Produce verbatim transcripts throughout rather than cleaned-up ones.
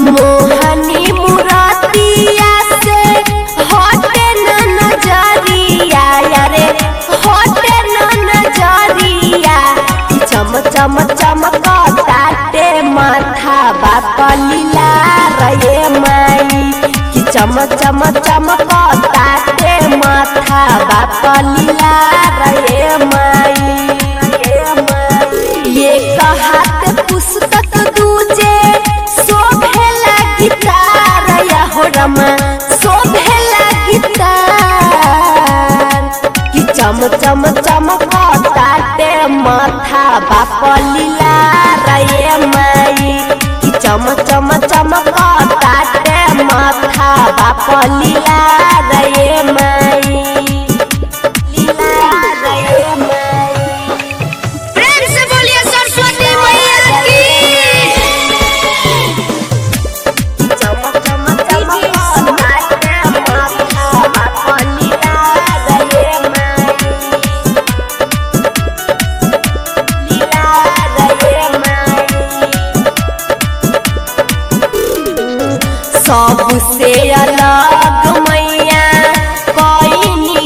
मोहनी मुरातिया से हटे न नजरिया यारे हटे न नजरिया चम चम चमकताटे माथा बाप लीला रे माई कि चम चम चमकताटे माथा बाप लीला रे माई। ये कहत पुस्तक दूजे शोभेला गिटार या हो रमा शोभेला गिटार कि चम चम चमकताटे माथा बाप लीला रे माई कि चम चम चमकताटे माथा बाप लीला रे माई लीला रे माई। प्रेम से बोलिए सरस्वती मैया की। चम चम चमकताटे माथा बाप लीला रे माई लीला रे माई। सबसे अलग मैया कोई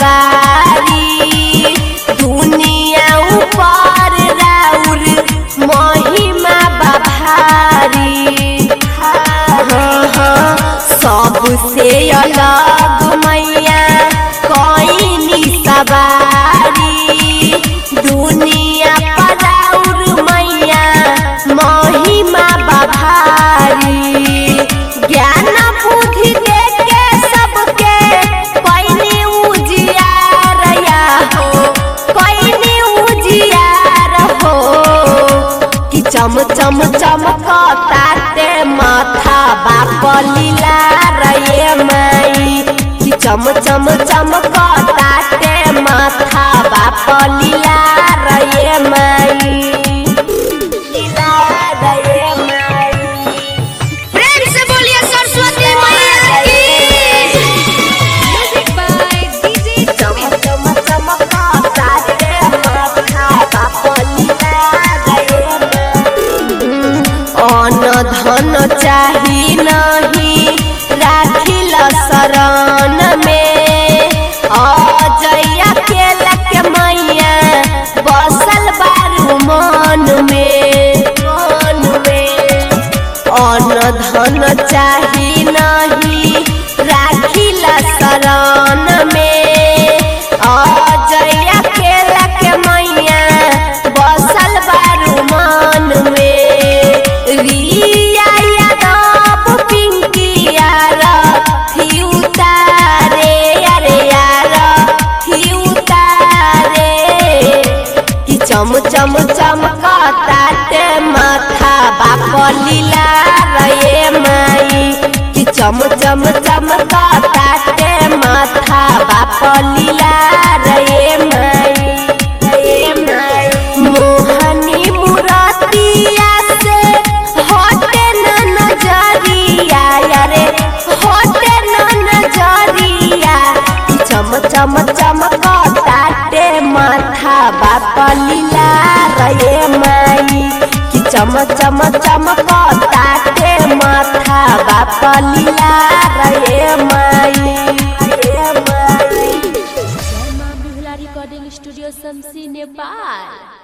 सवारी दुनिया ऊपर राउर महिमा बभारी। हाँ हाँ सबसे अलग मैया कोई सवारी दुनिया पर राउर मैया महिमा बभारी। ज्ञान बुद्धि देके सबके पैनी उजियार या हो पैनी उजियार हो कि चम चम चमकताटे माथा बाप लीला रे माई कि चम चम चमकताटे माथा बाप लीला रे माई लीला रे माई। प्रेम से बोलिए सरस्वती मैया की। म्यूजिक बाय डीजे चम चम चमकताटे माथा बाप लीला रे माई। अन्न धन चाही नहीं राखिल शरण में अजया केला के मैया बसल बारू मन में मन में। अन्न धन चाही नहीं राखिल शरण में अजया केला के मैया बसल बारू मन में। रिया यादव पिंकी यार ही उतारे यारे यार ही उतारे कि चम चम चमकताटे माथा बाप लीला रे माई कि चम चम चमकताटे माथा बाप लीला रे माई रे माई। मोहनी मुरातिया से हटे न नजरिया यारे हटे न नजरिया चम चम चमकताटे माथा बाप लीला रे माई कि चम चम चमकताटे माथा बाप लीला रे माई रे माई। जय मां बिहुला रिकॉर्डिंग स्टूडियो शमसी नेपाल।